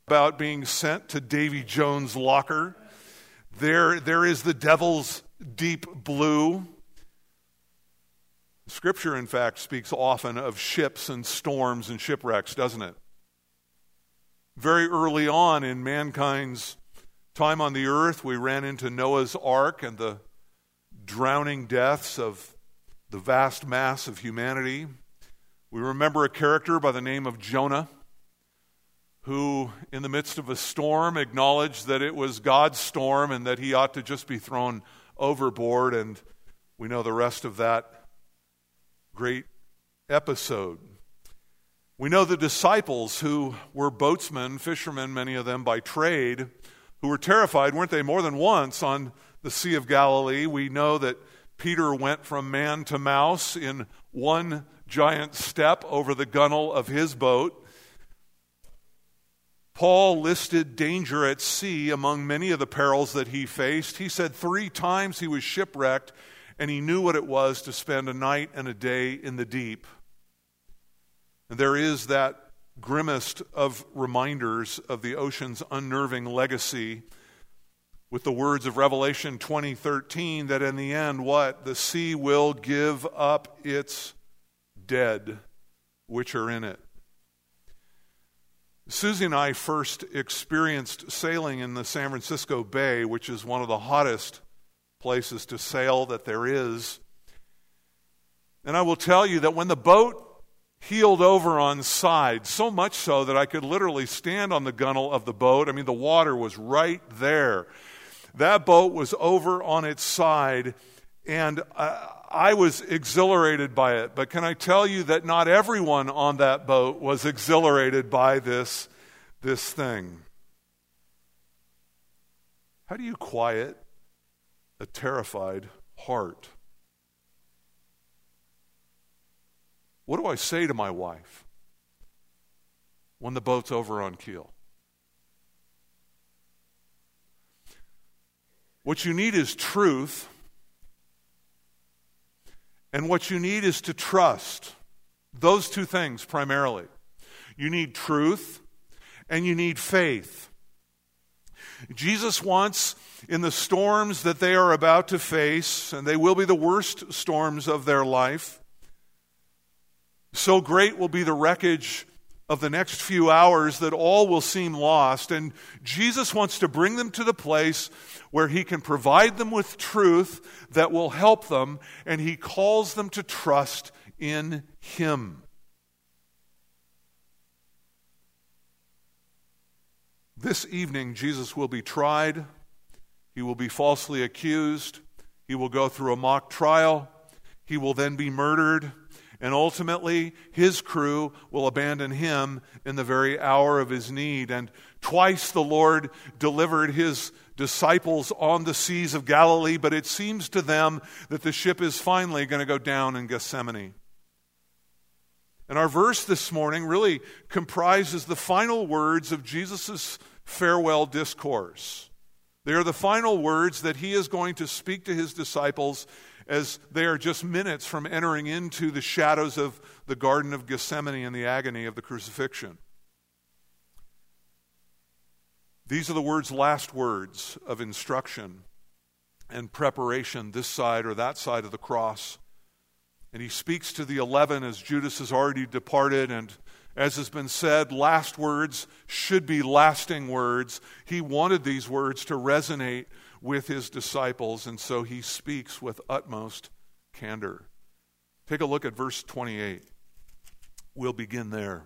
about being sent to Davy Jones' locker. There is the devil's deep blue. Scripture, in fact, speaks often of ships and storms and shipwrecks, doesn't it? Very early on in mankind's time on the earth, we ran into Noah's Ark and the drowning deaths of the vast mass of humanity. We remember a character by the name of Jonah, who, in the midst of a storm, acknowledged that it was God's storm and that he ought to just be thrown overboard, and we know the rest of that great episode. We know the disciples, who were boatsmen, fishermen, many of them by trade, who were terrified, weren't they, more than once on the Sea of Galilee. We know that Peter went from man to mouse in one giant step over the gunwale of his boat. Paul listed danger at sea among many of the perils that he faced. He said 3 times he was shipwrecked, and he knew what it was to spend a night and a day in the deep. And there is that grimmest of reminders of the ocean's unnerving legacy with the words of Revelation 20:13, that in the end, what? The sea will give up its dead which are in it. Susie and I first experienced sailing in the San Francisco Bay, which is one of the hottest places to sail that there is. And I will tell you that when the boat heeled over on side, so much so that I could literally stand on the gunwale of the boat. I mean, the water was right there. That boat was over on its side, and I was exhilarated by it. But can I tell you that not everyone on that boat was exhilarated by this thing? How do you quiet a terrified heart? What do I say to my wife when the boat's over on keel? What you need is truth, and what you need is to trust. Those 2 things primarily. You need truth, and you need faith. Jesus wants, in the storms that they are about to face, and they will be the worst storms of their life, so great will be the wreckage of the next few hours that all will seem lost. And Jesus wants to bring them to the place where he can provide them with truth that will help them, and he calls them to trust in him. This evening, Jesus will be tried. He will be falsely accused. He will go through a mock trial. He will then be murdered. And ultimately, his crew will abandon him in the very hour of his need. And twice the Lord delivered his disciples on the seas of Galilee, but it seems to them that the ship is finally going to go down in Gethsemane. And our verse this morning really comprises the final words of Jesus' farewell discourse. They are the final words that he is going to speak to his disciples as they are just minutes from entering into the shadows of the Garden of Gethsemane and the agony of the crucifixion. These are the last words of instruction and preparation this side or that side of the cross. And he speaks to the 11 as Judas has already departed, and as has been said, last words should be lasting words. He wanted these words to resonate with his disciples, and so he speaks with utmost candor. Take a look at verse 28. We'll begin there.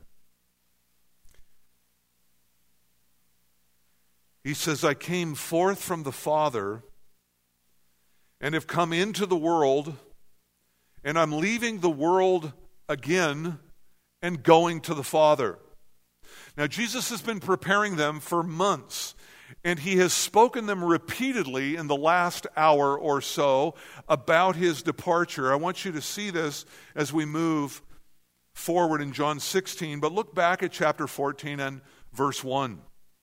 He says, I came forth from the Father and have come into the world, and I'm leaving the world again and going to the Father. Now, Jesus has been preparing them for months, and he has spoken them repeatedly in the last hour or so about his departure. I want you to see this as we move forward in John 16, but look back at chapter 14 and verse 1.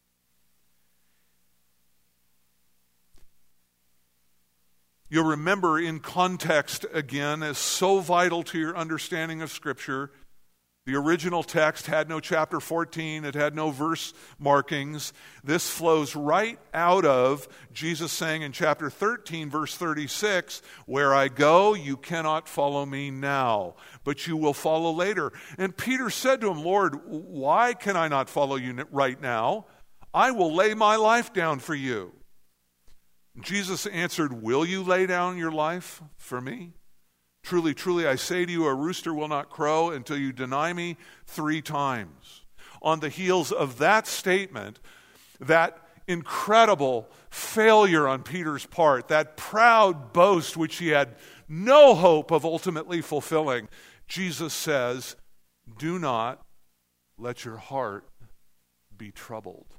You'll remember in context again, as so vital to your understanding of Scripture, The original text had no chapter 14. It had no verse markings. This flows right out of Jesus saying in chapter 13, verse 36, "Where I go, you cannot follow me now, but you will follow later." And Peter said to him, "Lord, why can I not follow you right now? I will lay my life down for you." Jesus answered, "Will you lay down your life for me? Truly, truly, I say to you, a rooster will not crow until you deny me 3 times. On the heels of that statement, that incredible failure on Peter's part, that proud boast which he had no hope of ultimately fulfilling, Jesus says, "Do not let your heart be troubled.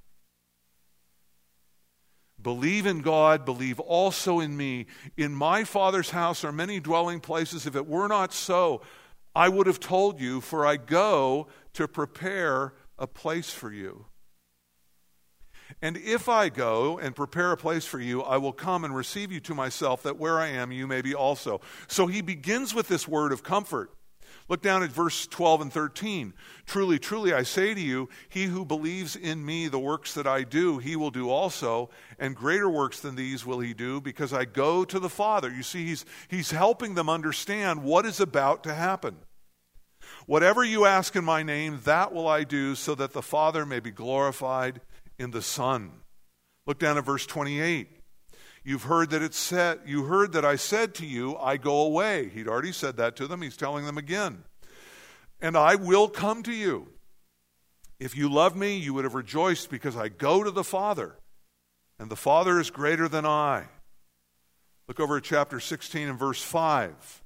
Believe in God, believe also in me. In my Father's house are many dwelling places. If it were not so, I would have told you, for I go to prepare a place for you. And if I go and prepare a place for you, I will come and receive you to myself, that where I am, you may be also." So he begins with this word of comfort. Look down at verse 12 and 13. "Truly, truly, I say to you, he who believes in me, the works that I do, he will do also, and greater works than these will he do, because I go to the Father." You see, he's helping them understand what is about to happen. "Whatever you ask in my name, that will I do, so that the Father may be glorified in the Son." Look down at verse 28. You heard that I said to you, I go away. He'd already said that to them. He's telling them again. "And I will come to you. If you loved me, you would have rejoiced, because I go to the Father, and the Father is greater than I." Look over at chapter 16 and verse 5.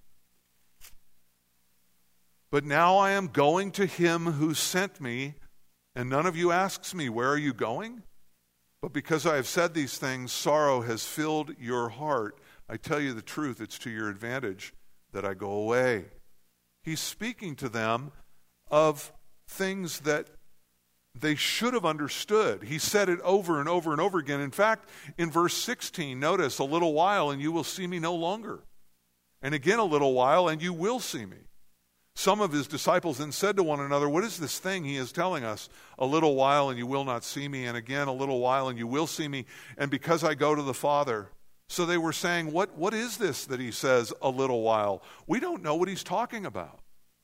"But now I am going to him who sent me, and none of you asks me, 'Where are you going?' But because I have said these things, sorrow has filled your heart. I tell you the truth, it's to your advantage that I go away." He's speaking to them of things that they should have understood. He said it over and over and over again. In fact, in verse 16, notice, "A little while and you will see me no longer. And again a little while and you will see me." Some of his disciples then said to one another, "What is this thing he is telling us? A little while and you will not see me, and again a little while and you will see me, and because I go to the Father." So they were saying, what is this that he says, "a little while"? We don't know what he's talking about.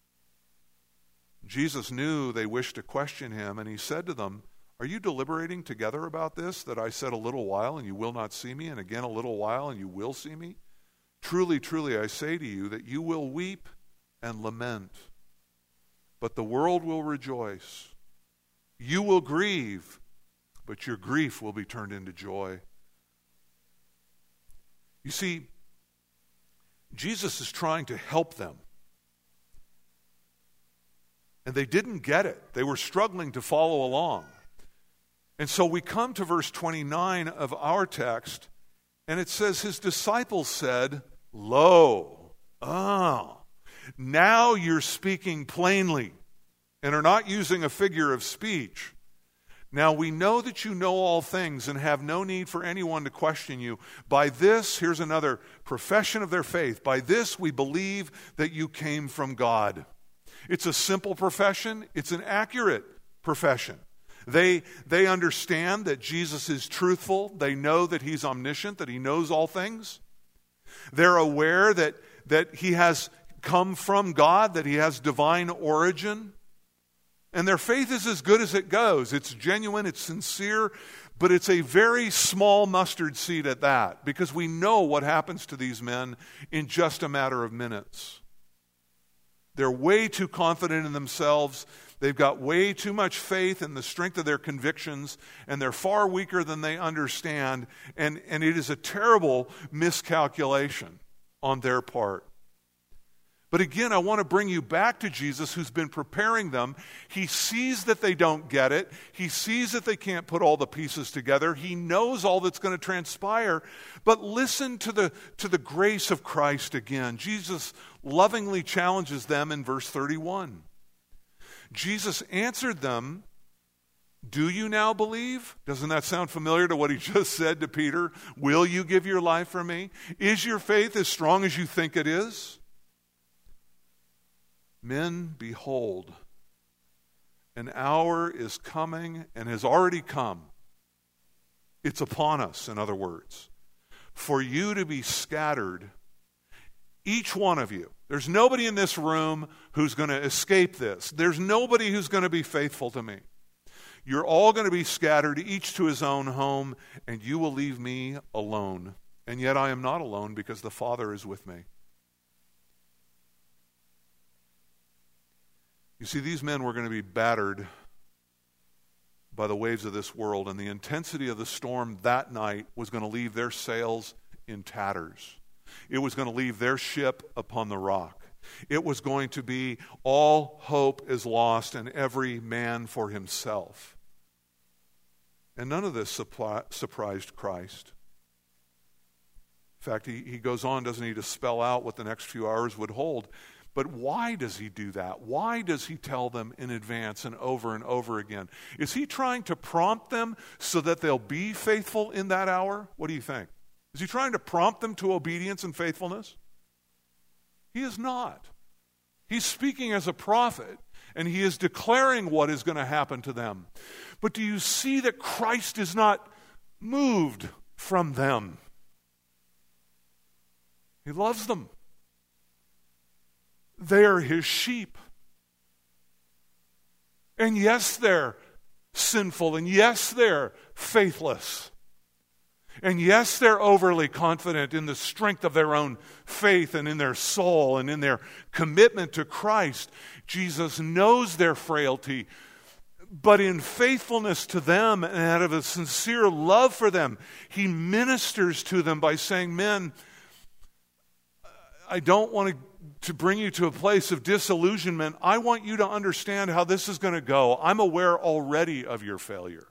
Jesus knew they wished to question him, and he said to them, "Are you deliberating together about this, that I said a little while and you will not see me, and again a little while and you will see me? Truly, truly, I say to you that you will weep and lament, but the world will rejoice. You will grieve, but your grief will be turned into joy." You see, Jesus is trying to help them. And they didn't get it. They were struggling to follow along. And so we come to verse 29 of our text, and it says, "His disciples said, 'Lo, now you're speaking plainly and are not using a figure of speech. Now we know that you know all things and have no need for anyone to question you. By this," here's another profession of their faith, "by this we believe that you came from God." It's a simple profession. It's an accurate profession. They understand that Jesus is truthful. They know that he's omniscient, that he knows all things. They're aware that he has come from God, that he has divine origin. And their faith is as good as it goes. It's genuine, it's sincere, but it's a very small mustard seed at that, because we know what happens to these men in just a matter of minutes. They're way too confident in themselves. They've got way too much faith in the strength of their convictions, and they're far weaker than they understand, and it is a terrible miscalculation on their part. But again, I want to bring you back to Jesus, who's been preparing them. He sees that they don't get it. He sees that they can't put all the pieces together. He knows all that's going to transpire. But listen to the grace of Christ again. Jesus lovingly challenges them in verse 31. Jesus answered them, "Do you now believe?" Doesn't that sound familiar to what he just said to Peter? "Will you give your life for me? Is your faith as strong as you think it is?" "Men, behold, An hour is coming and has already come. It's upon us, in other words, for you to be scattered, each one of you. There's nobody in this room who's going to escape this. There's nobody who's going to be faithful to me. You're all going to be scattered, each to his own home, and you will leave me alone. And yet I am not alone, because the Father is with me. You see, these men were going to be battered by the waves of this world, and the intensity of the storm that night was going to leave their sails in tatters. It was going to leave their ship upon the rock. It was going to be all hope is lost and every man for himself. And none of this surprised Christ. In fact, he goes on, doesn't he, to spell out what the next few hours would hold. But why does he do that? Why does he tell them in advance and over again? Is he trying to prompt them so that they'll be faithful in that hour? What do you think? Is he trying to prompt them to obedience and faithfulness? He is not. He's speaking as a prophet, and he is declaring what is going to happen to them. But do you see that Christ is not moved from them? He loves them. They are his sheep. And yes, they're sinful, and yes, they're faithless. And yes, they're overly confident in the strength of their own faith and in their soul and in their commitment to Christ. Jesus knows their frailty, but in faithfulness to them and out of a sincere love for them, he ministers to them by saying, men, I don't want to bring you to a place of disillusionment. I want you to understand how this is going to go. I'm aware already of your failure.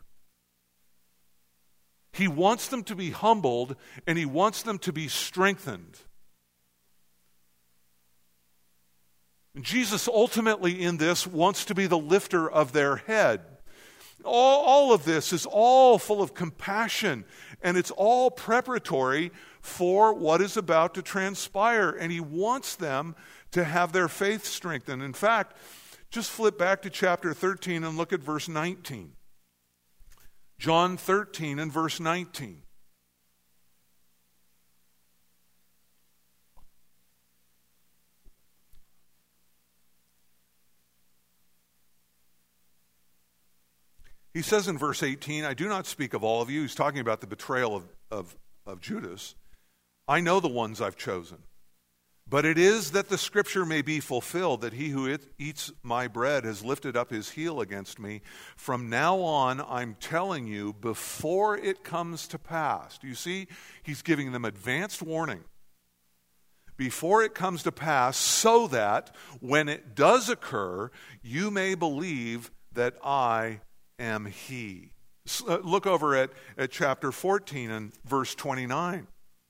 He wants them to be humbled, and he wants them to be strengthened. Jesus ultimately in this wants to be the lifter of their head. All of this is all full of compassion, and it's all preparatory for what is about to transpire, and he wants them to have their faith strengthened. In fact, just flip back to chapter 13 and look at verse 19. John 13 and verse 19. He says in verse 18, I do not speak of all of you. He's talking about the betrayal of Judas. I know the ones I've chosen. But it is that the scripture may be fulfilled, that he who eats my bread has lifted up his heel against me. From now on, I'm telling you, before it comes to pass. Do you see? He's giving them advanced warning. Before it comes to pass, so that when it does occur, you may believe that I am he. Look over at chapter 14 and verse 29.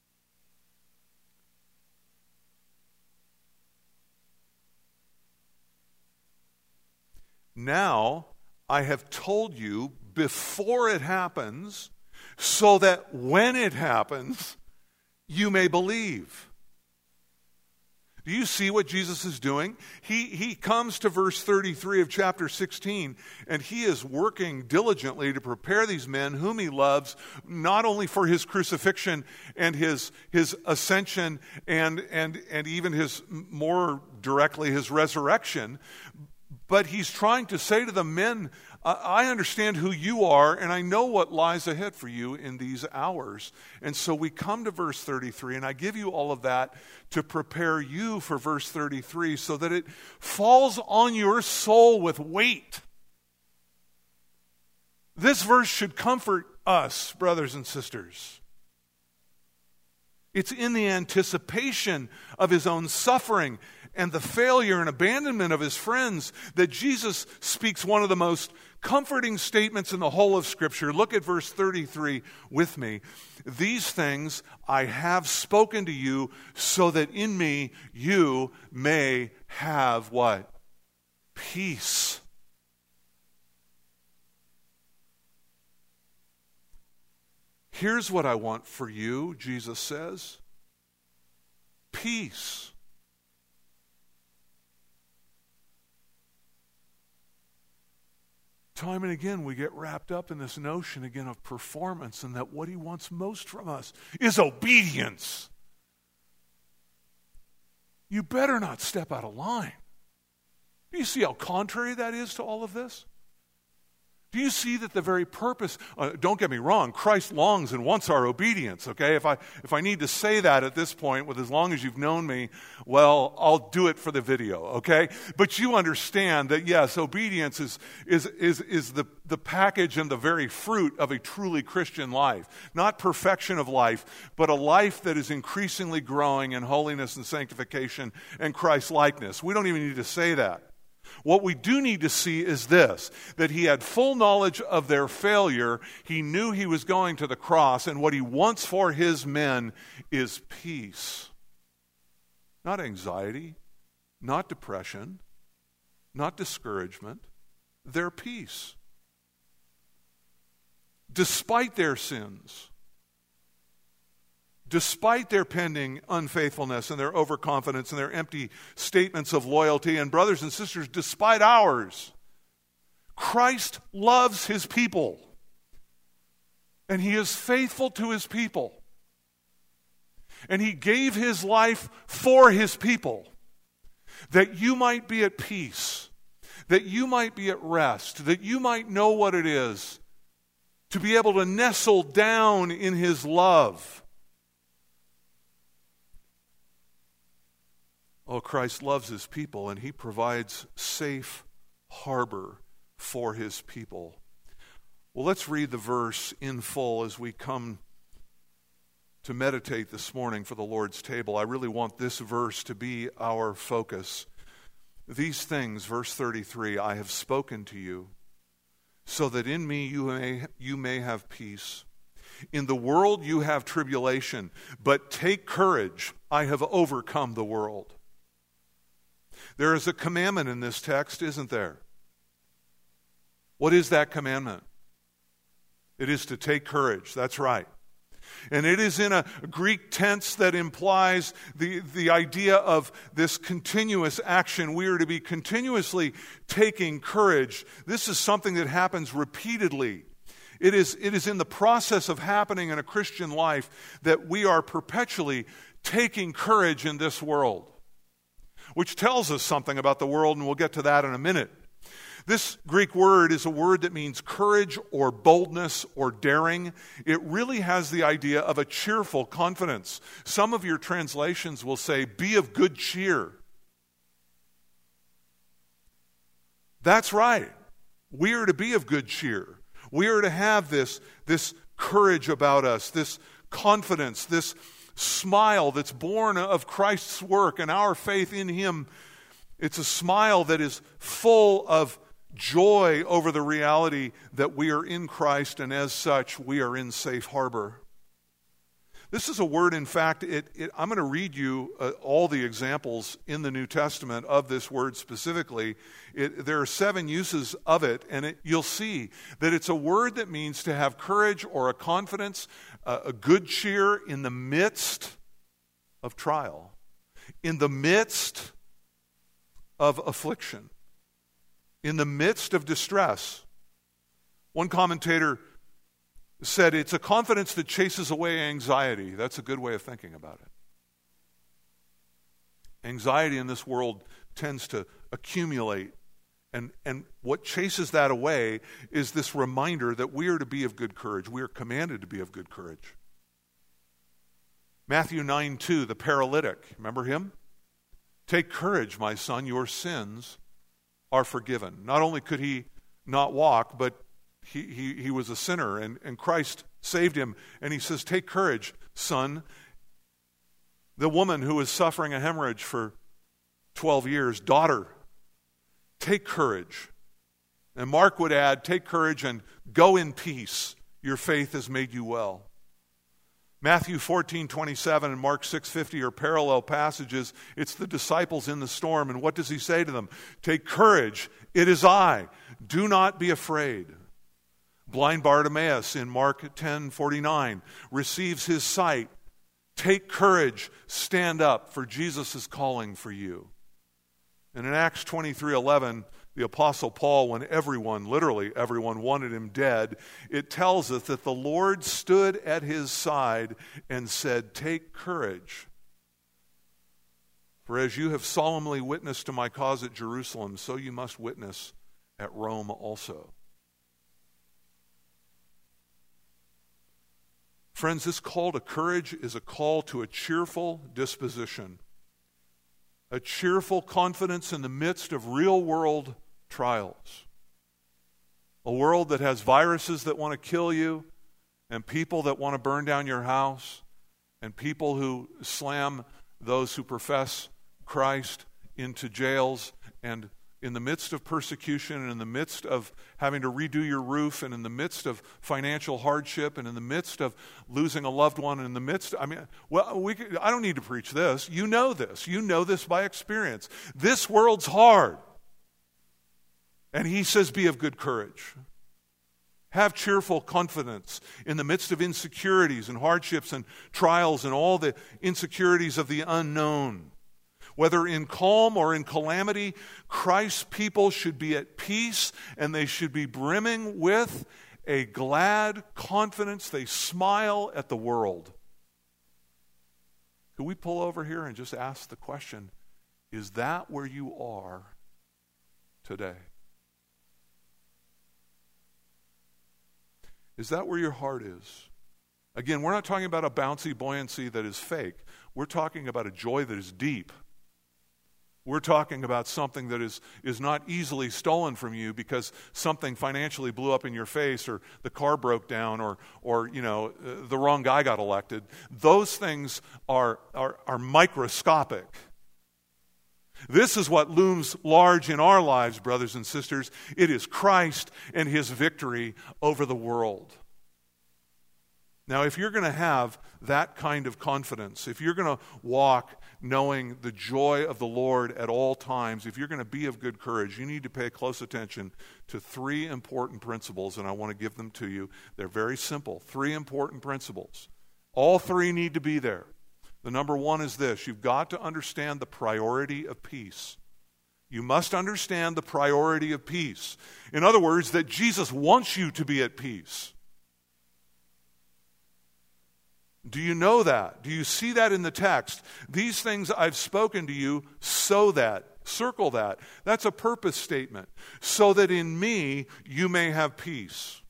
Now I have told you before it happens, so that when it happens, you may believe. Do you see what Jesus is doing? He comes to verse 33 of chapter 16, and he is working diligently to prepare these men whom he loves, not only for his crucifixion and his ascension and even his, more directly, his resurrection, but he's trying to say to the men, I understand who you are, and I know what lies ahead for you in these hours. And so we come to verse 33, and I give you all of that to prepare you for verse 33 so that it falls on your soul with weight. This verse should comfort us, brothers and sisters. It's in the anticipation of his own suffering and the failure and abandonment of his friends that Jesus speaks one of the most comforting statements in the whole of Scripture. Look at verse 33 with me. These things I have spoken to you so that in me you may have what? Peace. Here's what I want for you, Jesus says. Peace. time and again we get wrapped up in this notion again of performance, and that what he wants most from us is obedience. You better not step out of line. Do you see how contrary that is to all of this? Do you see that the very purpose, don't get me wrong, Christ longs and wants our obedience, okay? If I need to say that at this point, with as long as you've known me, well, I'll do it for the video, okay? But you understand that, yes, obedience is the package and the very fruit of a truly Christian life. Not perfection of life, but a life that is increasingly growing in holiness and sanctification and Christ-likeness. We don't even need to say that. What we do need to see is this, that he had full knowledge of their failure. He knew he was going to the cross, and what he wants for his men is peace. Not anxiety, not depression, not discouragement, their peace. Despite their sins, despite their pending unfaithfulness and their overconfidence and their empty statements of loyalty, and brothers and sisters, despite ours, Christ loves his people. And he is faithful to his people. And he gave his life for his people, that you might be at peace, that you might be at rest, that you might know what it is to be able to nestle down in his love. Oh, Christ loves his people, and he provides safe harbor for his people. Well, let's read the verse in full as we come to meditate this morning for the Lord's table. I really want this verse to be our focus. These things, verse 33, I have spoken to you, so that in me you may have peace. In the world you have tribulation, but take courage, I have overcome the world. There is a commandment in this text, isn't there? What is that commandment? It is to take courage. That's right. And it is in a Greek tense that implies the idea of this continuous action. We are to be continuously taking courage. This is something that happens repeatedly. It is in the process of happening in a Christian life that we are perpetually taking courage in this world, which tells us something about the world, and we'll get to that in a minute. This Greek word is a word that means courage or boldness or daring. It really has the idea of a cheerful confidence. Some of your translations will say, be of good cheer. That's right. We are to be of good cheer. We are to have this courage about us, this confidence, this smile that's born of Christ's work and our faith in him. It's a smile that is full of joy over the reality that we are in Christ, and as such, we are in safe harbor. This is a word, in fact, I'm going to read you all the examples in the New Testament of this word specifically. There are 7 uses of it, and you'll see that it's a word that means to have courage or a confidence, a good cheer in the midst of trial, in the midst of affliction, in the midst of distress. One commentator said it's a confidence that chases away anxiety. That's a good way of thinking about it. Anxiety in this world tends to accumulate, and what chases that away is this reminder that we are to be of good courage. We are commanded to be of good courage. Matthew 9:2, the paralytic, remember him? Take courage, my son, your sins are forgiven. Not only could he not walk, but he was a sinner, and Christ saved him. And he says, take courage, son. The woman who was suffering a hemorrhage for 12 years, daughter, take courage. And Mark would add, take courage and go in peace. Your faith has made you well. Matthew 14:27 and Mark 6:50 are parallel passages. It's the disciples in the storm, and what does he say to them? Take courage, it is I. Do not be afraid. Blind Bartimaeus in Mark 10:49 receives his sight. Take courage, stand up, for Jesus is calling for you. And in Acts 23:11, the Apostle Paul, when everyone, literally everyone, wanted him dead, it tells us that the Lord stood at his side and said, "Take courage. For as you have solemnly witnessed to my cause at Jerusalem, so you must witness at Rome also." Friends, this call to courage is a call to a cheerful disposition, a cheerful confidence in the midst of real-world trials. A world that has viruses that want to kill you, and people that want to burn down your house, and people who slam those who profess Christ into jails, and in the midst of persecution, and in the midst of having to redo your roof, and in the midst of financial hardship, and in the midst of losing a loved one, and in the midst, I don't need to preach this. You know this. You know this by experience. This world's hard. And he says, be of good courage. Have cheerful confidence in the midst of insecurities and hardships and trials and all the insecurities of the unknown. Whether in calm or in calamity, Christ's people should be at peace, and they should be brimming with a glad confidence. They smile at the world. Could we pull over here and just ask the question, is that where you are today? Is that where your heart is? Again, we're not talking about a bouncy buoyancy that is fake. We're talking about a joy that is deep. We're talking about something that is not easily stolen from you because something financially blew up in your face, or the car broke down, or the wrong guy got elected. Those things are microscopic. This is what looms large in our lives, brothers and sisters. It is Christ and his victory over the world. Now, if you're going to have that kind of confidence, if you're going to walk knowing the joy of the Lord at all times, if you're going to be of good courage, you need to pay close attention to three important principles, and I want to give them to you. They're very simple. Three important principles. All three need to be there. The number one is this: you've got to understand the priority of peace. You must understand the priority of peace. In other words, that Jesus wants you to be at peace. Do you know that? Do you see that in the text? These things I've spoken to you so that, circle that. That's a purpose statement. So that in me you may have peace.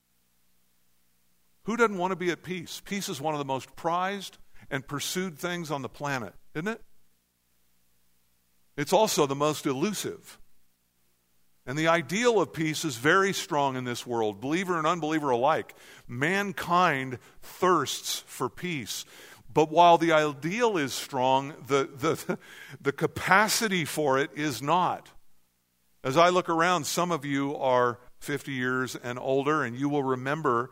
Who doesn't want to be at peace? Peace is one of the most prized and pursued things on the planet, isn't it? It's also the most elusive. And the ideal of peace is very strong in this world, believer and unbeliever alike. Mankind thirsts for peace. But while the ideal is strong, the capacity for it is not. As I look around, some of you are 50 years and older, and you will remember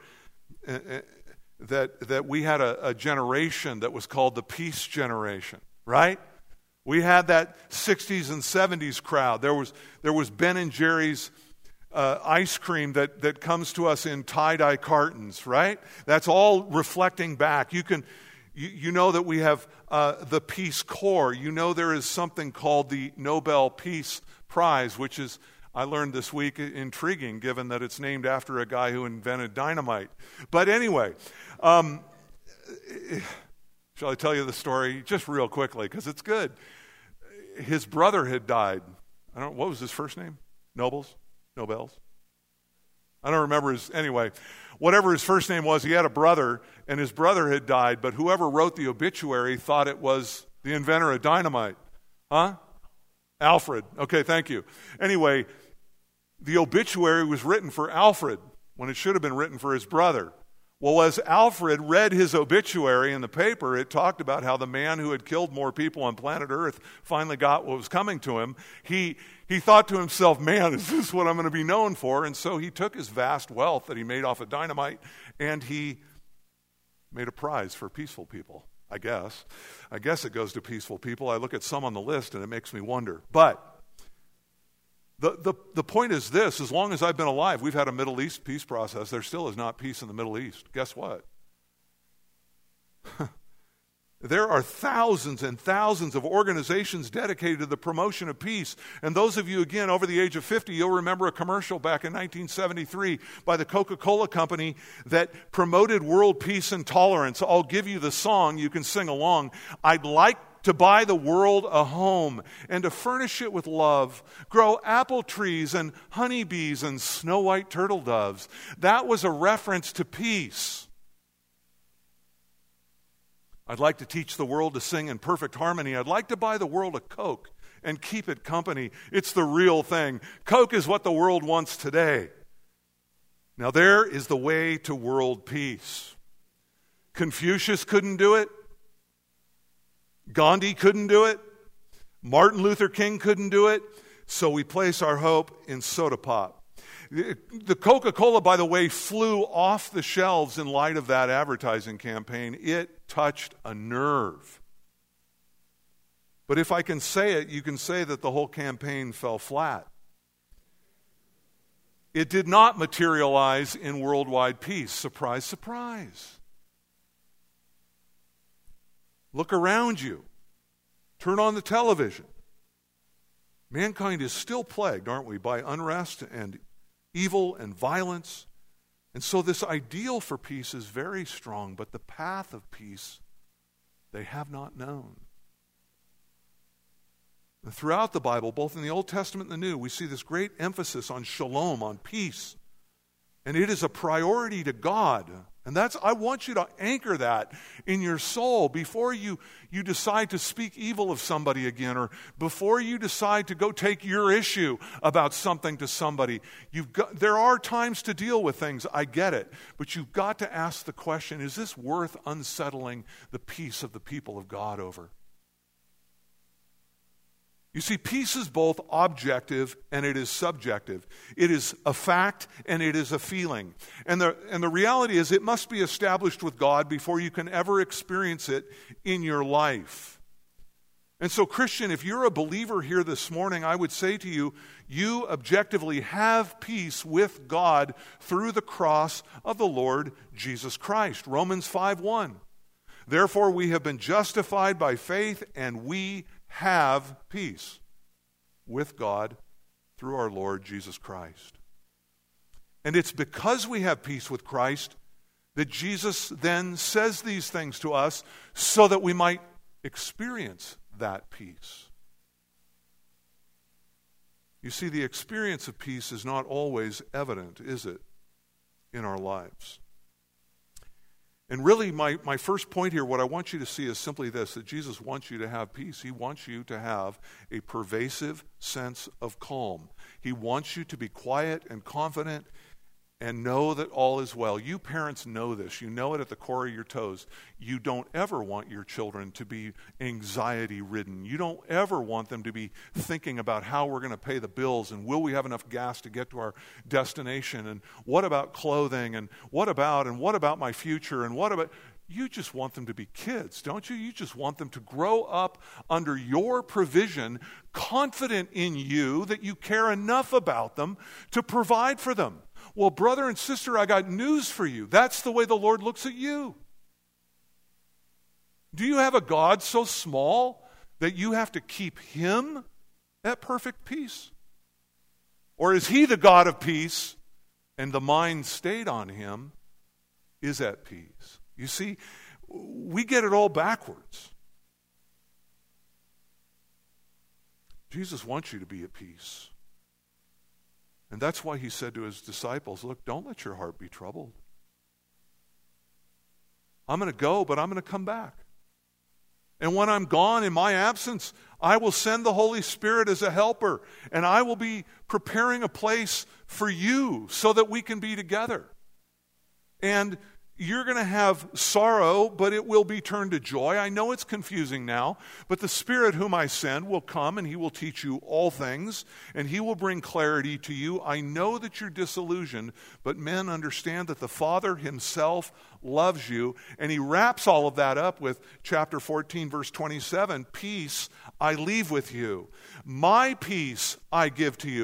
that we had a generation that was called the peace generation, right? We had that 60s and 70s crowd. There was Ben and Jerry's ice cream that comes to us in tie-dye cartons, right? That's all reflecting back. You know that we have the Peace Corps. You know there is something called the Nobel Peace Prize, which is, I learned this week, intriguing, given that it's named after a guy who invented dynamite. But anyway, shall I tell you the story just real quickly, because it's good. His brother had died. What was his first name? Nobels? I don't remember anyway, whatever his first name was, he had a brother, and his brother had died, but whoever wrote the obituary thought it was the inventor of dynamite. Huh? Alfred. Okay, thank you. Anyway, the obituary was written for Alfred when it should have been written for his brother. Well, as Alfred read his obituary in the paper, it talked about how the man who had killed more people on planet Earth finally got what was coming to him. He thought to himself, man, is this what I'm going to be known for? And so he took his vast wealth that he made off of dynamite, and he made a prize for peaceful people, I guess. I guess it goes to peaceful people. I look at some on the list, and it makes me wonder. But the point is this: as long as I've been alive, we've had a Middle East peace process. There still is not peace in the Middle East. Guess what? There are thousands and thousands of organizations dedicated to the promotion of peace. And those of you, again, over the age of 50, you'll remember a commercial back in 1973 by the Coca-Cola Company that promoted world peace and tolerance. I'll give you the song. You can sing along. I'd like to buy the world a home and to furnish it with love, grow apple trees and honeybees and snow white turtle doves. That was a reference to peace. I'd like to teach the world to sing in perfect harmony. I'd like to buy the world a Coke and keep it company. It's the real thing. Coke is what the world wants today. Now there is the way to world peace. Confucius couldn't do it. Gandhi couldn't do it. Martin Luther King couldn't do it. So we place our hope in soda pop. The Coca-Cola, by the way, flew off the shelves in light of that advertising campaign. It touched a nerve. But if I can say it, you can say that the whole campaign fell flat. It did not materialize in worldwide peace. Surprise, surprise. Look around you. Turn on the television. Mankind is still plagued, aren't we, by unrest and evil and violence. And so this ideal for peace is very strong, but the path of peace they have not known. And throughout the Bible, both in the Old Testament and the New, we see this great emphasis on shalom, on peace. And it is a priority to God. And I want you to anchor that in your soul before you decide to speak evil of somebody again, or before you decide to go take your issue about something to somebody. There are times to deal with things, I get it, but you've got to ask the question, is this worth unsettling the peace of the people of God over? You see, peace is both objective and it is subjective. It is a fact and it is a feeling. And the reality is it must be established with God before you can ever experience it in your life. And so, Christian, if you're a believer here this morning, I would say to you, you objectively have peace with God through the cross of the Lord Jesus Christ. Romans 5:1. Therefore, we have been justified by faith, and we have peace with God through our Lord Jesus Christ. And it's because we have peace with Christ that Jesus then says these things to us so that we might experience that peace. You see, the experience of peace is not always evident, is it, in our lives? And really, my first point here, what I want you to see is simply this, that Jesus wants you to have peace. He wants you to have a pervasive sense of calm. He wants you to be quiet and confident and know that all is well. You parents know this. You know it at the core of your toes. You don't ever want your children to be anxiety-ridden. You don't ever want them to be thinking about how we're going to pay the bills and will we have enough gas to get to our destination and what about clothing and what about my future and what about... You just want them to be kids, don't you? You just want them to grow up under your provision, confident in you that you care enough about them to provide for them. Well, brother and sister, I got news for you. That's the way the Lord looks at you. Do you have a God so small that you have to keep him at perfect peace? Or is he the God of peace and the mind stayed on him is at peace? You see, we get it all backwards. Jesus wants you to be at peace. And that's why he said to his disciples, look, don't let your heart be troubled. I'm going to go, but I'm going to come back. And when I'm gone in my absence, I will send the Holy Spirit as a helper, and I will be preparing a place for you so that we can be together. And you're going to have sorrow, but it will be turned to joy. I know it's confusing now, but the Spirit whom I send will come and he will teach you all things, and he will bring clarity to you. I know that you're disillusioned, but men understand that the Father himself loves you, and he wraps all of that up with chapter 14, verse 27, peace I leave with you. My peace I give to you.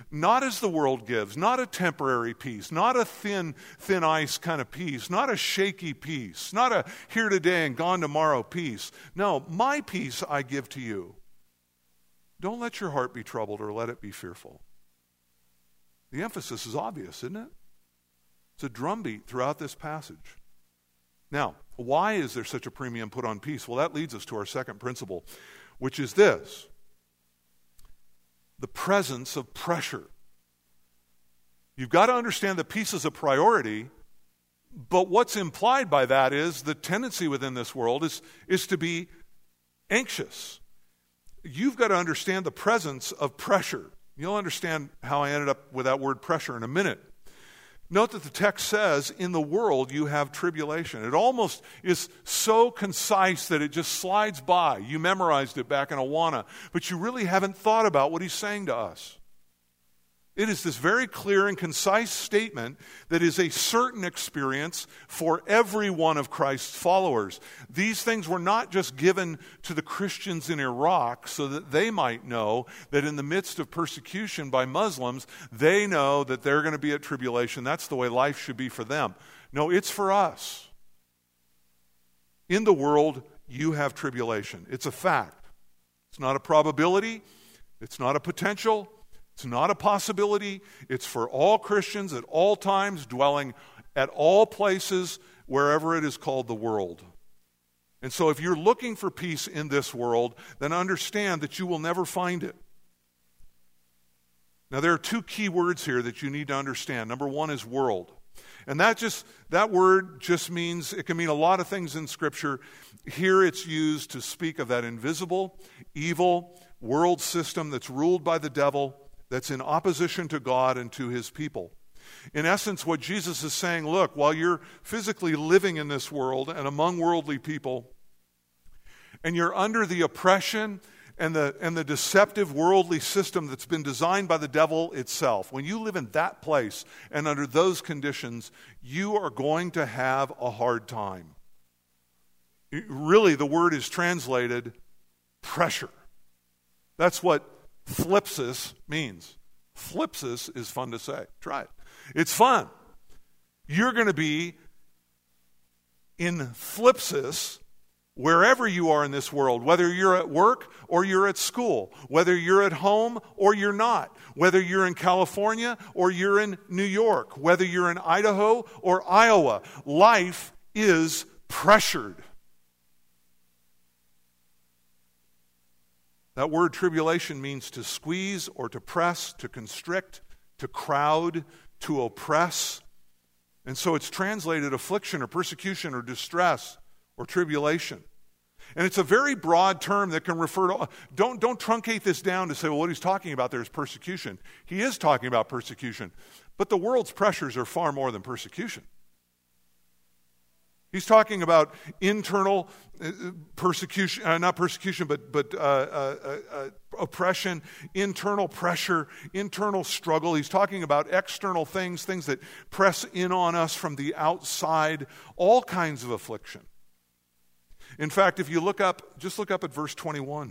not as the world gives, not a temporary peace, not a thin ice kind of peace, not a shaky peace, not a here today and gone tomorrow peace. No, my peace I give to you. Don't let your heart be troubled or let it be fearful. The emphasis is obvious, isn't it? It's a drumbeat throughout this passage. Now, why is there such a premium put on peace? Well, that leads us to our second principle, which is this: the presence of pressure. You've got to understand that peace is a priority, but what's implied by that is the tendency within this world is to be anxious. You've got to understand the presence of pressure. You'll understand how I ended up with that word pressure in a minute. Note that the text says, in the world you have tribulation. It almost is so concise that it just slides by. You memorized it back in Awana, but you really haven't thought about what he's saying to us. It is this very clear and concise statement that is a certain experience for every one of Christ's followers. These things were not just given to the Christians in Iraq so that they might know that in the midst of persecution by Muslims, they know that they're going to be at tribulation. That's the way life should be for them. No, it's for us. In the world, you have tribulation. It's a fact. It's not a probability. It's not a potential. It's not a possibility. It's for all Christians at all times, dwelling at all places, wherever it is called the world. And so if you're looking for peace in this world, then understand that you will never find it. Now, there are two key words here that you need to understand. Number one is world. And that word just means, it can mean a lot of things in Scripture. Here it's used to speak of that invisible, evil world system that's ruled by the devil, that's in opposition to God and to his people. In essence, what Jesus is saying, look, while you're physically living in this world and among worldly people, and you're under the oppression and the deceptive worldly system that's been designed by the devil itself, when you live in that place and under those conditions, you are going to have a hard time. Really, the word is translated pressure. That's what thlipsis means. Thlipsis is fun to say. Try it. It's fun. You're going to be in thlipsis wherever you are in this world, whether you're at work or you're at school, whether you're at home or you're not, whether you're in California or you're in New York, whether you're in Idaho or Iowa. Life is pressured. That word tribulation means to squeeze or to press, to constrict, to crowd, to oppress. And so it's translated affliction or persecution or distress or tribulation. And it's a very broad term that can refer to, don't truncate this down to say, well, what he's talking about there is persecution. He is talking about persecution. But the world's pressures are far more than persecution. He's talking about internal persecution, not persecution, but oppression, internal pressure, internal struggle. He's talking about external things that press in on us from the outside, all kinds of affliction. In fact, if you just look up at verse 21.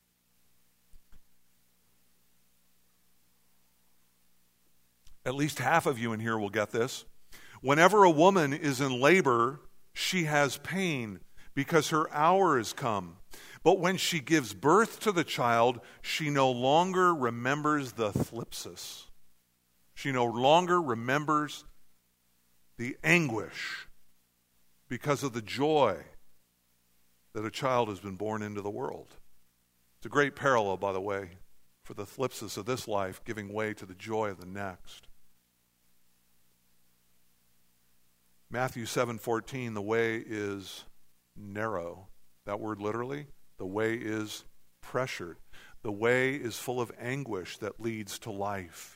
At least half of you in here will get this. Whenever a woman is in labor, she has pain because her hour has come. But when she gives birth to the child, she no longer remembers the thlipsis. She no longer remembers the anguish because of the joy that a child has been born into the world. It's a great parallel, by the way, for the thlipsis of this life giving way to the joy of the next. Matthew 7:14, the way is narrow. That word literally, the way is pressured. The way is full of anguish that leads to life.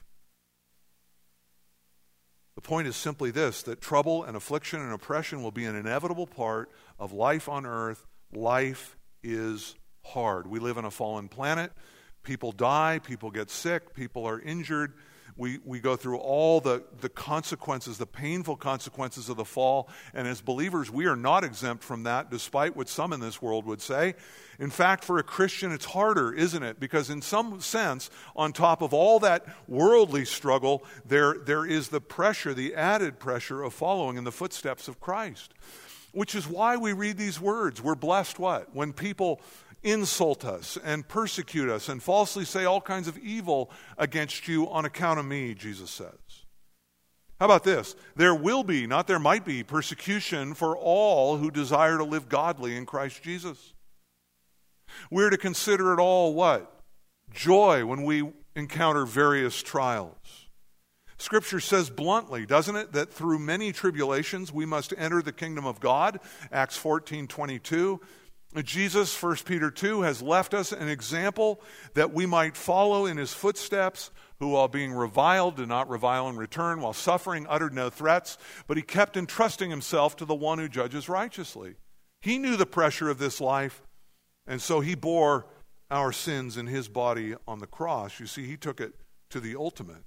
The point is simply this, that trouble and affliction and oppression will be an inevitable part of life on earth. Life is hard. We live on a fallen planet. People die, people get sick, people are injured. We go through all the consequences, the painful consequences of the fall. And as believers, we are not exempt from that, despite what some in this world would say. In fact, for a Christian, it's harder, isn't it? Because in some sense, on top of all that worldly struggle, there is the pressure, the added pressure of following in the footsteps of Christ. Which is why we read these words. We're blessed what? When people insult us and persecute us and falsely say all kinds of evil against you on account of me, Jesus says. How about this? There will be, not there might be, persecution for all who desire to live godly in Christ Jesus. We're to consider it all what? Joy when we encounter various trials. Scripture says bluntly, doesn't it, that through many tribulations we must enter the kingdom of God. Acts 14:22. Jesus, 1 Peter 2, has left us an example that we might follow in his footsteps, who while being reviled did not revile in return, while suffering uttered no threats, but he kept entrusting himself to the one who judges righteously. He knew the pressure of this life, and so he bore our sins in his body on the cross. You see, he took it to the ultimate.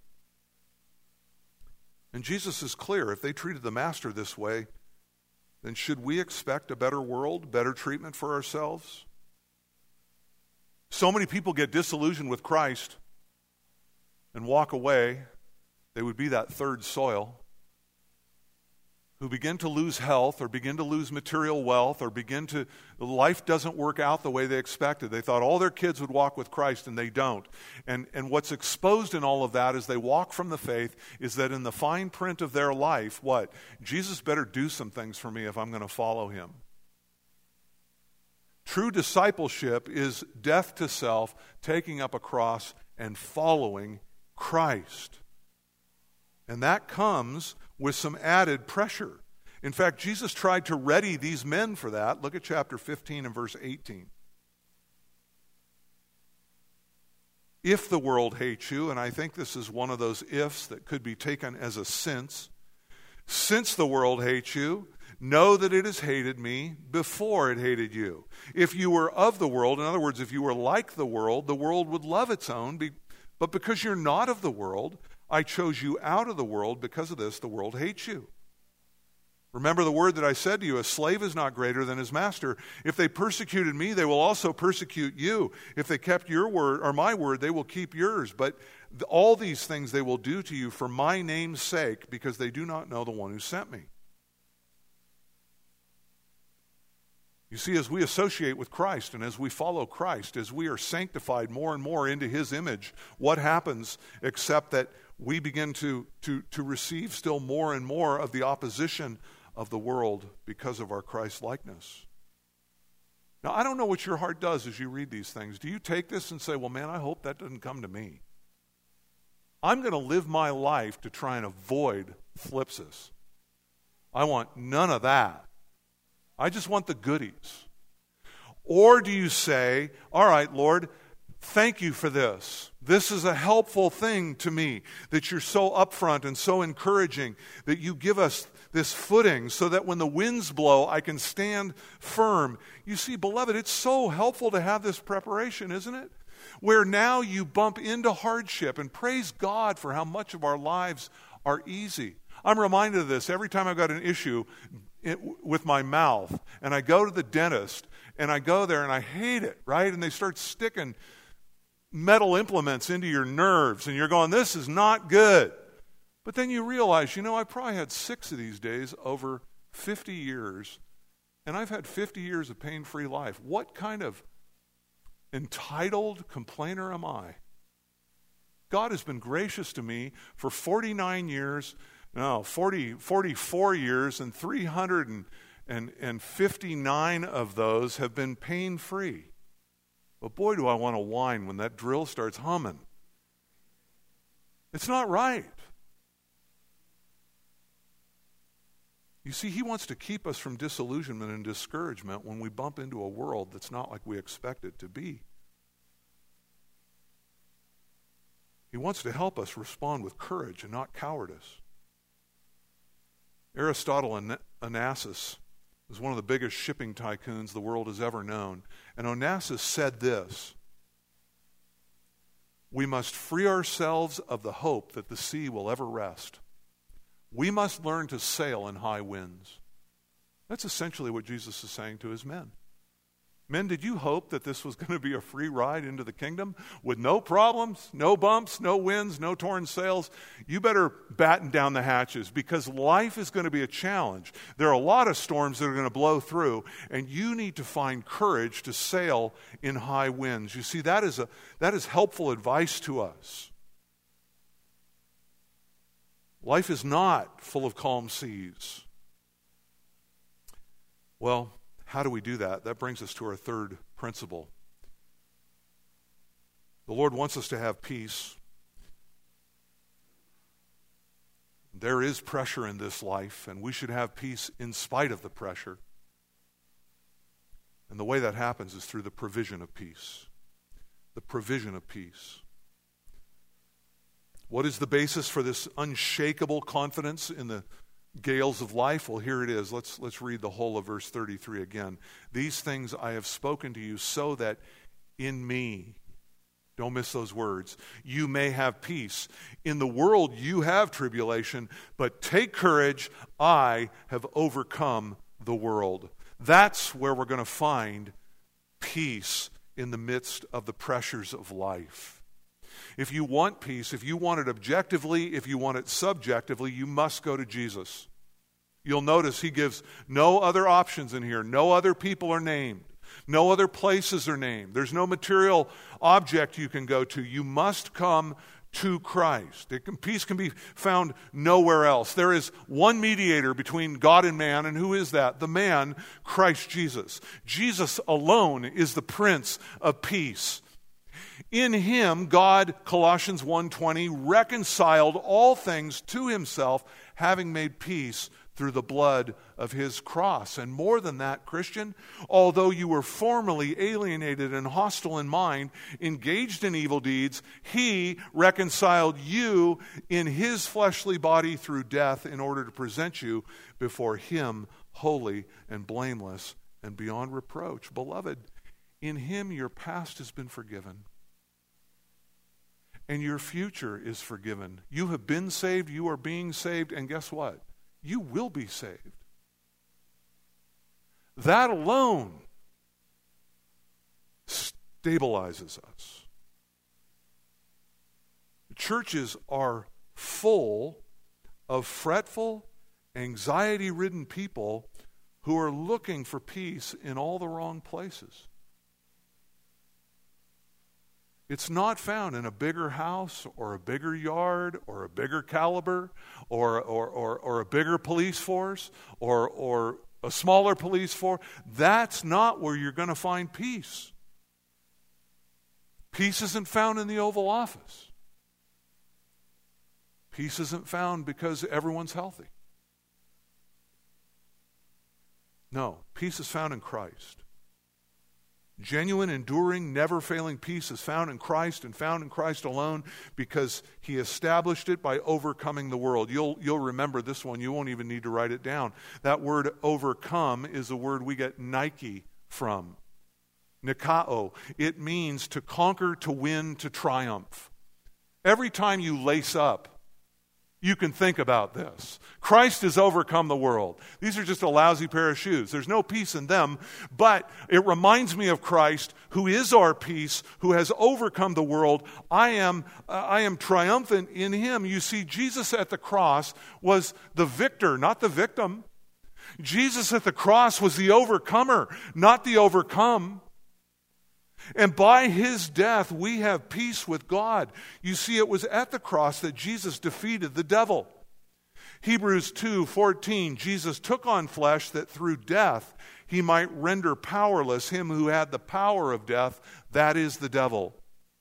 And Jesus is clear, if they treated the master this way, then should we expect a better world, better treatment for ourselves? So many people get disillusioned with Christ and walk away. They would be that third soil, who begin to lose health or begin to lose material wealth or life doesn't work out the way they expected. They thought all their kids would walk with Christ and they don't. And what's exposed in all of that as they walk from the faith is that in the fine print of their life, what? Jesus better do some things for me if I'm going to follow him. True discipleship is death to self, taking up a cross and following Christ. And that comes with some added pressure. In fact, Jesus tried to ready these men for that. Look at chapter 15 and verse 18. If the world hates you, and I think this is one of those ifs that could be taken as a since the world hates you, know that it has hated me before it hated you. If you were of the world, in other words, if you were like the world would love its own, but because you're not of the world, I chose you out of the world. Because of this, the world hates you. Remember the word that I said to you, a slave is not greater than his master. If they persecuted me, they will also persecute you. If they kept your word or my word, they will keep yours. But all these things they will do to you for my name's sake, because they do not know the one who sent me. You see, as we associate with Christ and as we follow Christ, as we are sanctified more and more into his image, what happens except that we begin to receive still more and more of the opposition of the world because of our Christ-likeness. Now, I don't know what your heart does as you read these things. Do you take this and say, well, man, I hope that doesn't come to me? I'm going to live my life to try and avoid thlipsis. I want none of that. I just want the goodies. Or do you say, all right, Lord, thank you for this. This is a helpful thing to me, that you're so upfront and so encouraging, that you give us this footing so that when the winds blow, I can stand firm. You see, beloved, it's so helpful to have this preparation, isn't it? Where now you bump into hardship, and praise God for how much of our lives are easy. I'm reminded of this every time I've got an issue with my mouth, and I go to the dentist, and I go there and I hate it, right? And they start sticking metal implements into your nerves, and you're going, this is not good. But then you realize, I probably had 6 of these days over 50 years, and I've had 50 years of pain-free life. What kind of entitled complainer am I? God has been gracious to me for 44 years, and 359 of those have been pain-free. But boy, do I want to whine when that drill starts humming. It's not right. You see, he wants to keep us from disillusionment and discouragement when we bump into a world that's not like we expect it to be. He wants to help us respond with courage and not cowardice. Aristotle Onassis was one of the biggest shipping tycoons the world has ever known. And Onassis said this: we must free ourselves of the hope that the sea will ever rest. We must learn to sail in high winds. That's essentially what Jesus is saying to his men. Men, did you hope that this was going to be a free ride into the kingdom with no problems, no bumps, no winds, no torn sails? You better batten down the hatches, because life is going to be a challenge. There are a lot of storms that are going to blow through, and you need to find courage to sail in high winds. You see, that is helpful advice to us. Life is not full of calm seas. Well, how do we do that? That brings us to our third principle. The Lord wants us to have peace. There is pressure in this life, and we should have peace in spite of the pressure. And the way that happens is through the provision of peace. The provision of peace. What is the basis for this unshakable confidence in the gales of life? Well, here it is. Let's read the whole of verse 33 again. These things I have spoken to you so that in me, don't miss those words, you may have peace. In the world you have tribulation, but take courage, I have overcome the world. That's where we're going to find peace in the midst of the pressures of life. If you want peace, if you want it objectively, if you want it subjectively, you must go to Jesus. You'll notice he gives no other options in here. No other people are named. No other places are named. There's no material object you can go to. You must come to Christ. Peace can be found nowhere else. There is one mediator between God and man, and who is that? The man, Christ Jesus. Jesus alone is the Prince of Peace. In him, God, Colossians 1:20, reconciled all things to himself, having made peace through the blood of his cross. And more than that, Christian, although you were formerly alienated and hostile in mind, engaged in evil deeds, he reconciled you in his fleshly body through death in order to present you before him holy and blameless and beyond reproach. Beloved, in him your past has been forgiven. And your future is forgiven. You have been saved, you are being saved, and guess what? You will be saved. That alone stabilizes us. Churches are full of fretful, anxiety-ridden people who are looking for peace in all the wrong places. It's not found in a bigger house or a bigger yard or a bigger caliber or a bigger police force or a smaller police force. That's not where you're going to find peace. Peace isn't found in the Oval Office. Peace isn't found because everyone's healthy. No, peace is found in Christ. Genuine, enduring, never-failing peace is found in Christ and found in Christ alone because he established it by overcoming the world. You'll remember this one. You won't even need to write it down. That word overcome is a word we get Nike from. Nikao. It means to conquer, to win, to triumph. Every time you lace up, you can think about this. Christ has overcome the world. These are just a lousy pair of shoes. There's no peace in them, but it reminds me of Christ, who is our peace, who has overcome the world. I am triumphant in him. You see, Jesus at the cross was the victor, not the victim. Jesus at the cross was the overcomer, not the overcome. And by his death, we have peace with God. You see, it was at the cross that Jesus defeated the devil. Hebrews 2:14, Jesus took on flesh that through death he might render powerless him who had the power of death, that is the devil.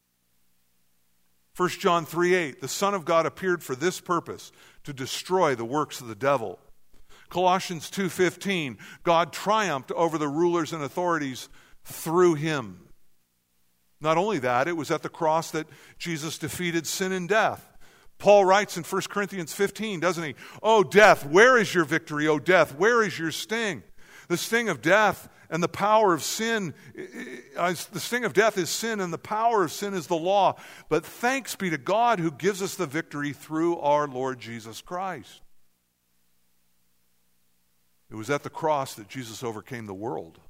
1 John 3:8, the Son of God appeared for this purpose, to destroy the works of the devil. Colossians 2:15, God triumphed over the rulers and authorities through him. Not only that, it was at the cross that Jesus defeated sin and death. Paul writes in 1 Corinthians 15, doesn't he? Oh, death, where is your victory? Oh, death, where is your sting? The sting of death and the power of sin, the sting of death is sin, and the power of sin is the law. But thanks be to God who gives us the victory through our Lord Jesus Christ. It was at the cross that Jesus overcame the world.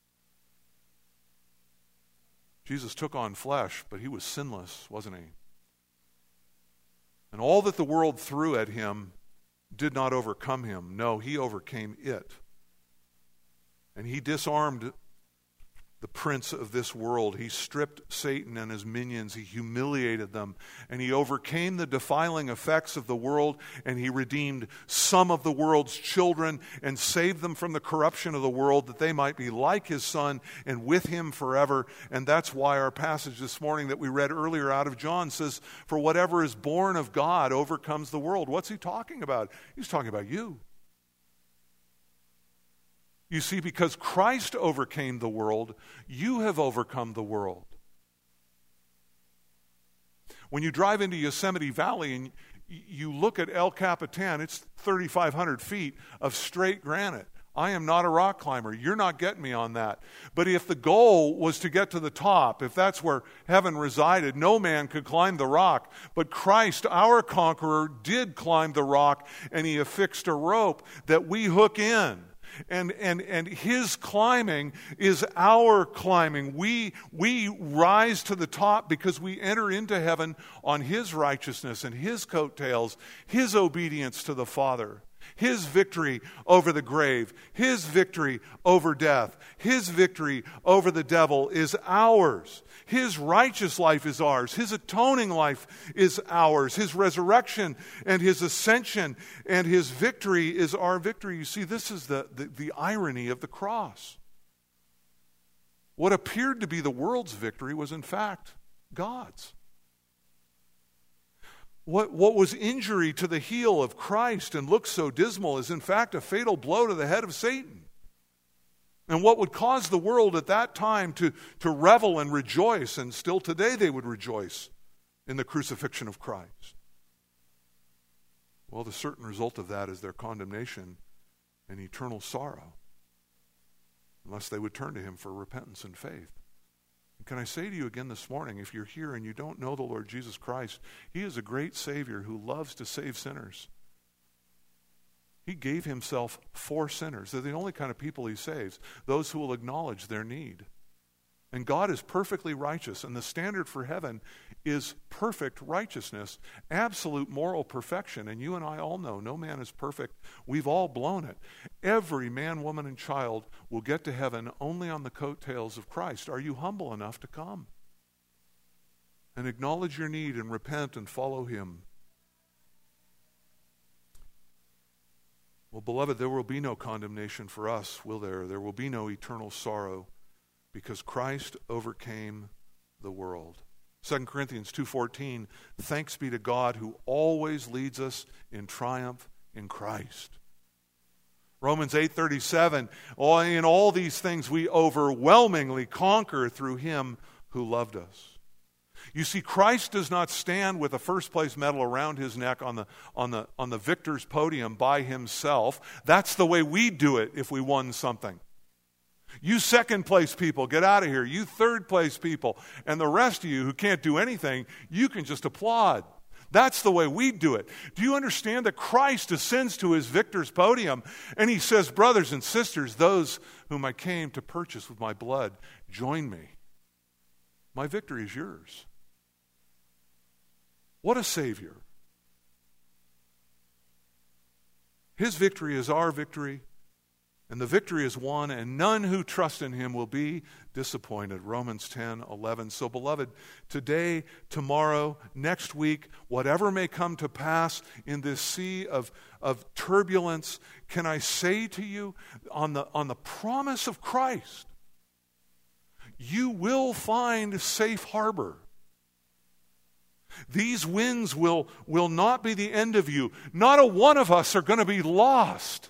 Jesus took on flesh, but he was sinless, wasn't he? And all that the world threw at him did not overcome him. No, he overcame it. And he disarmed the prince of this world. He stripped Satan and his minions. He humiliated them. And he overcame the defiling effects of the world. And he redeemed some of the world's children and saved them from the corruption of the world, that they might be like his Son and with him forever. And that's why our passage this morning that we read earlier out of John says, for whatever is born of God overcomes the world. What's he talking about? He's talking about you. You see, because Christ overcame the world, you have overcome the world. When you drive into Yosemite Valley and you look at El Capitan, it's 3,500 feet of straight granite. I am not a rock climber. You're not getting me on that. But if the goal was to get to the top, if that's where heaven resided, no man could climb the rock. But Christ, our conqueror, did climb the rock, and he affixed a rope that we hook in. And his climbing is our climbing. We rise to the top because we enter into heaven on his righteousness and his coattails, his obedience to the Father, his victory over the grave, his victory over death, his victory over the devil is ours. His righteous life is ours. His atoning life is ours. His resurrection and his ascension and his victory is our victory. You see, this is the irony of the cross. What appeared to be the world's victory was in fact God's. What was injury to the heel of Christ and looked so dismal is in fact a fatal blow to the head of Satan. And what would cause the world at that time to revel and rejoice, and still today they would rejoice in the crucifixion of Christ. Well, the certain result of that is their condemnation and eternal sorrow, unless they would turn to him for repentance and faith. And can I say to you again this morning, if you're here and you don't know the Lord Jesus Christ, he is a great Savior who loves to save sinners. He gave himself for sinners. They're the only kind of people he saves, those who will acknowledge their need. And God is perfectly righteous, and the standard for heaven is perfect righteousness, absolute moral perfection. And you and I all know no man is perfect. We've all blown it. Every man, woman, and child will get to heaven only on the coattails of Christ. Are you humble enough to come and acknowledge your need and repent and follow him? Well, beloved, there will be no condemnation for us, will there? There will be no eternal sorrow because Christ overcame the world. 2 Corinthians 2:14, thanks be to God who always leads us in triumph in Christ. Romans 8:37, in all these things we overwhelmingly conquer through him who loved us. You see, Christ does not stand with a first place medal around his neck on the victor's podium by himself. That's the way we do it if we won something. You second place people, get out of here. You third place people, and the rest of you who can't do anything, you can just applaud. That's the way we do it. Do you understand that Christ ascends to his victor's podium and he says, brothers and sisters, those whom I came to purchase with my blood, join me. My victory is yours. What a Savior. His victory is our victory, and the victory is won, and none who trust in him will be disappointed. Romans 10:11. So, beloved, today, tomorrow, next week, whatever may come to pass in this sea of turbulence, can I say to you, on the promise of Christ, you will find safe harbor. These winds will not be the end of you. Not a one of us are going to be lost.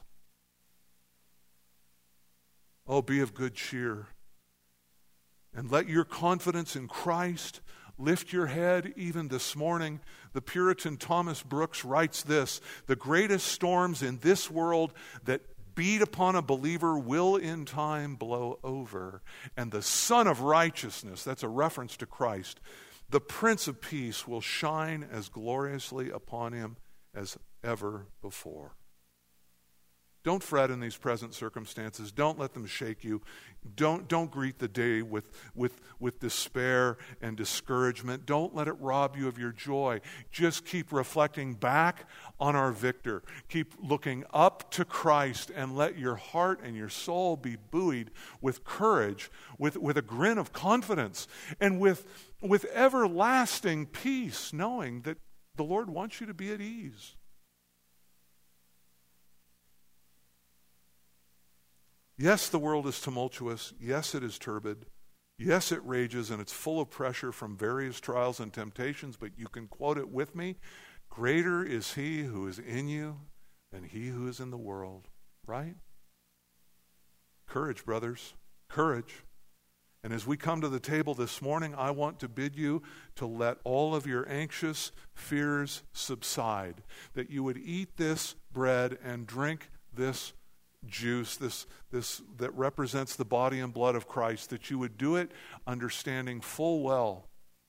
Oh, be of good cheer. And let your confidence in Christ lift your head even this morning. The Puritan Thomas Brooks writes this: the greatest storms in this world that beat upon a believer will in time blow over, and the Son of Righteousness, that's a reference to Christ, the Prince of Peace, will shine as gloriously upon him as ever before. Don't fret in these present circumstances. Don't let them shake you. Don't greet the day with despair and discouragement. Don't let it rob you of your joy. Just keep reflecting back on our victor. Keep looking up to Christ, and let your heart and your soul be buoyed with courage, with a grin of confidence, and with everlasting peace, knowing that the Lord wants you to be at ease. Yes, the world is tumultuous. Yes, it is turbid. Yes, it rages, and it's full of pressure from various trials and temptations, but you can quote it with me. Greater is he who is in you than he who is in the world. Right? Courage, brothers. Courage. And as we come to the table this morning, I want to bid you to let all of your anxious fears subside, that you would eat this bread and drink this juice, this that represents the body and blood of Christ, that you would do it understanding full well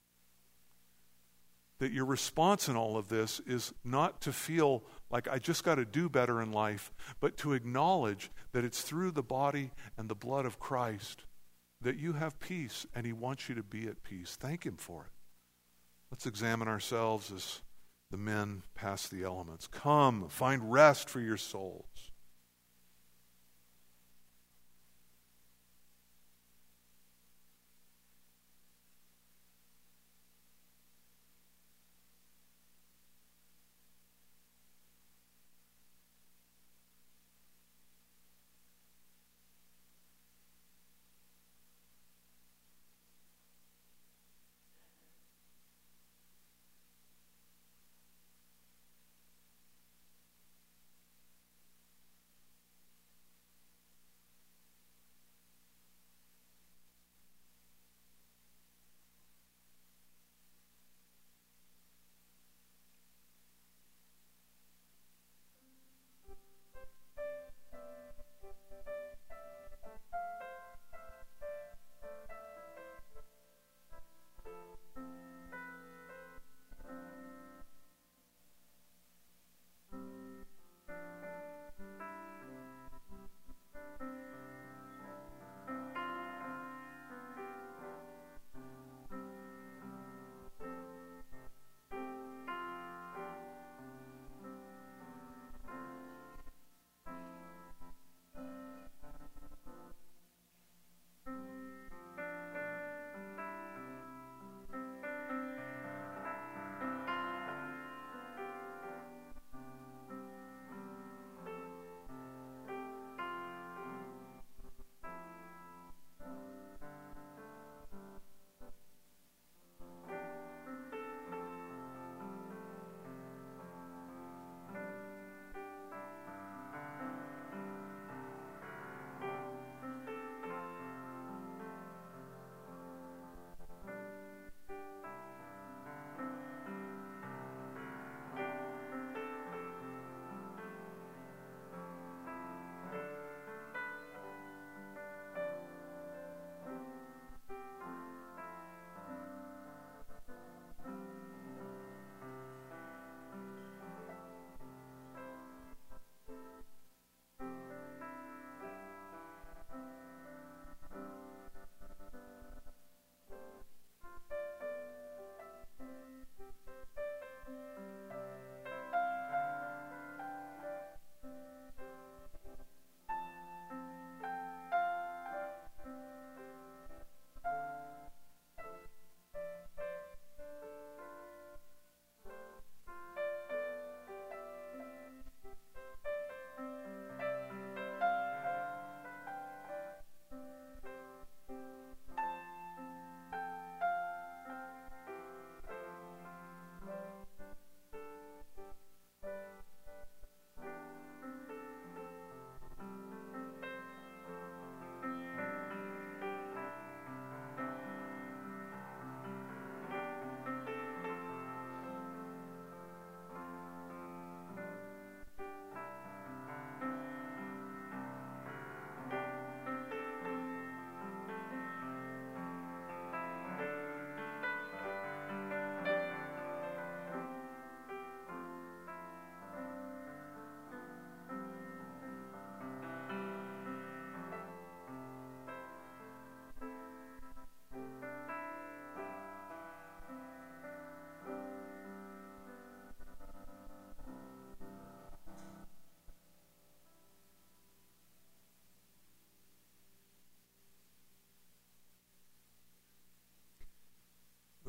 that your response in all of this is not to feel like I just got to do better in life, but to acknowledge that it's through the body and the blood of Christ that you have peace, and he wants you to be at peace. Thank him for it. Let's examine ourselves as the men pass the elements. Come, find rest for your souls.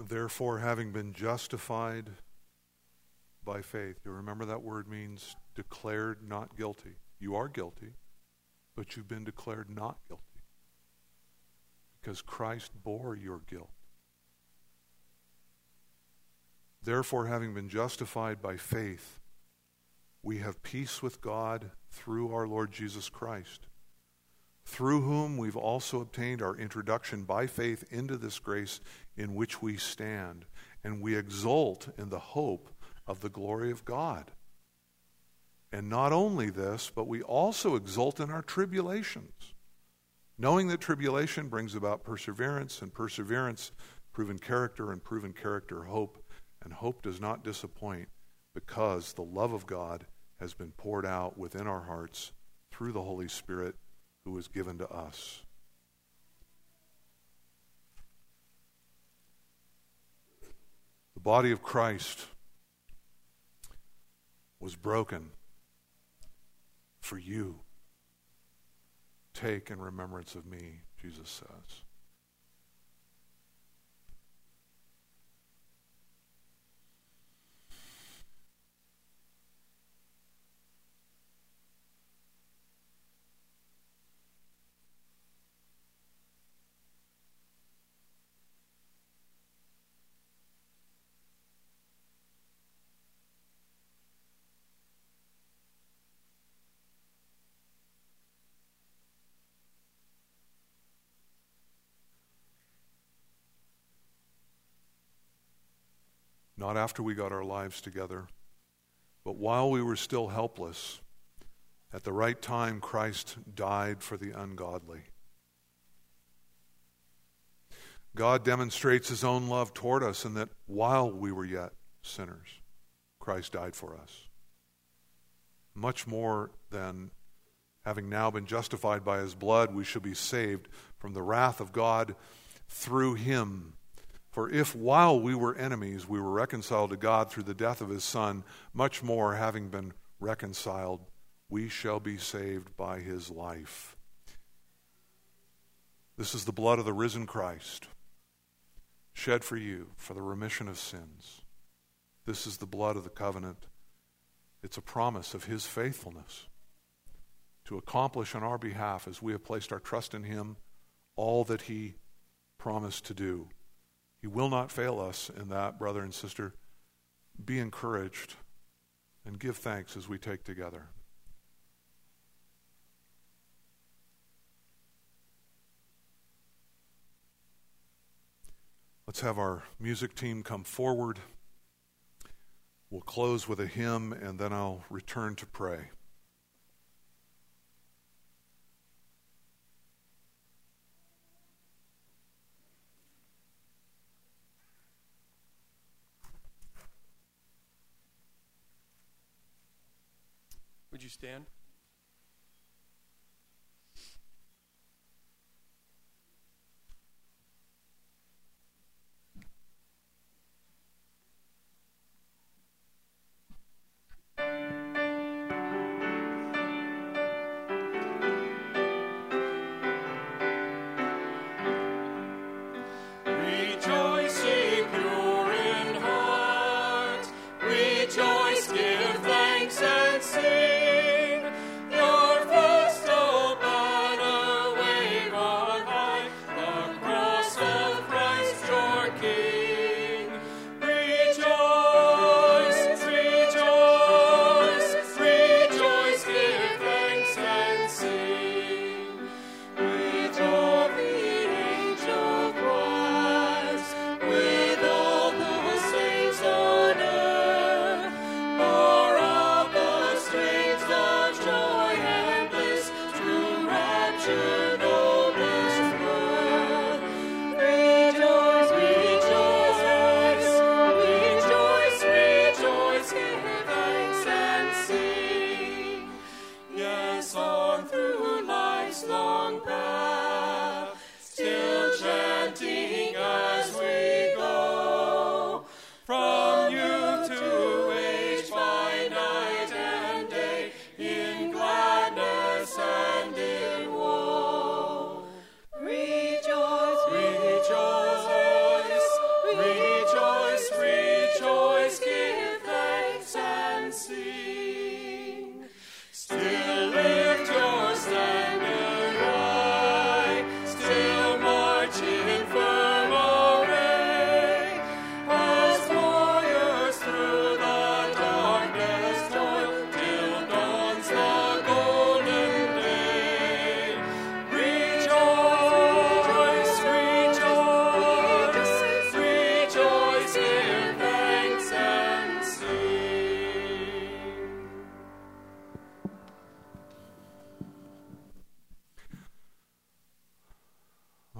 Therefore, having been justified by faith. You remember that word means declared not guilty. You are guilty, but you've been declared not guilty because Christ bore your guilt. Therefore, having been justified by faith, we have peace with God through our Lord Jesus Christ, through whom we've also obtained our introduction by faith into this grace in which we stand, and we exult in the hope of the glory of God. And not only this, but we also exult in our tribulations, knowing that tribulation brings about perseverance, and perseverance, proven character, and proven character, hope. And hope does not disappoint, because the love of God has been poured out within our hearts through the Holy Spirit who was given to us. The body of Christ was broken for you. Take in remembrance of me, Jesus says. Not after we got our lives together, but while we were still helpless, at the right time, Christ died for the ungodly. God demonstrates his own love toward us in that while we were yet sinners, Christ died for us. Much more than having now been justified by his blood, we shall be saved from the wrath of God through him. For if while we were enemies, we were reconciled to God through the death of his Son, much more, having been reconciled, we shall be saved by his life. This is the blood of the risen Christ, shed for you for the remission of sins. This is the blood of the covenant. It's a promise of his faithfulness to accomplish on our behalf, as we have placed our trust in him, all that he promised to do. He will not fail us in that, brother and sister. Be encouraged and give thanks as we take together. Let's have our music team come forward. We'll close with a hymn, and then I'll return to pray. Would you stand? Rejoice, ye pure in heart. Rejoice, give thanks and sing.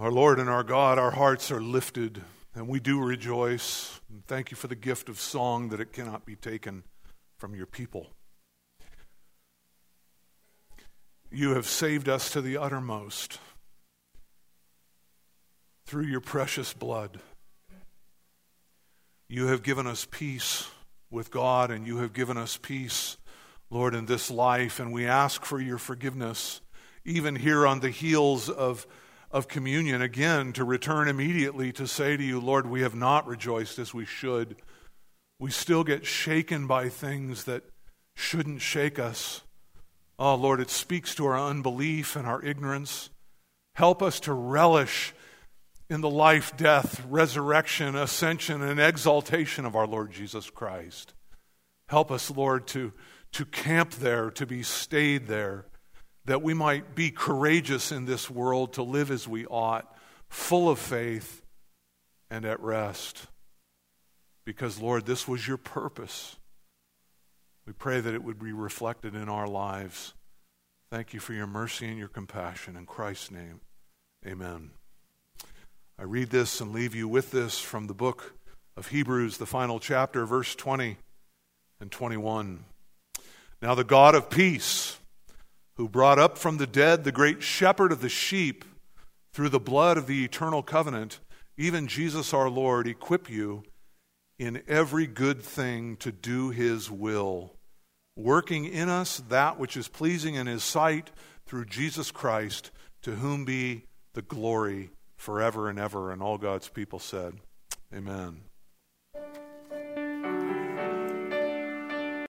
Our Lord and our God, our hearts are lifted, and we do rejoice. And thank you for the gift of song that it cannot be taken from your people. You have saved us to the uttermost through your precious blood. You have given us peace with God, and you have given us peace, Lord, in this life, and we ask for your forgiveness, even here on the heels of communion, again, to return immediately to say to you, Lord, we have not rejoiced as we should. We still get shaken by things that shouldn't shake us. Oh, Lord, it speaks to our unbelief and our ignorance. Help us to relish in the life, death, resurrection, ascension, and exaltation of our Lord Jesus Christ. Help us, Lord, to camp there, to be stayed there, that we might be courageous in this world, to live as we ought, full of faith and at rest. Because, Lord, this was your purpose. We pray that it would be reflected in our lives. Thank you for your mercy and your compassion. In Christ's name, amen. I read this and leave you with this from the book of Hebrews, the final chapter, verse 20 and 21. Now the God of peace, who brought up from the dead the great shepherd of the sheep through the blood of the eternal covenant, even Jesus our Lord, equip you in every good thing to do his will, working in us that which is pleasing in his sight through Jesus Christ, to whom be the glory forever and ever. And all God's people said, amen.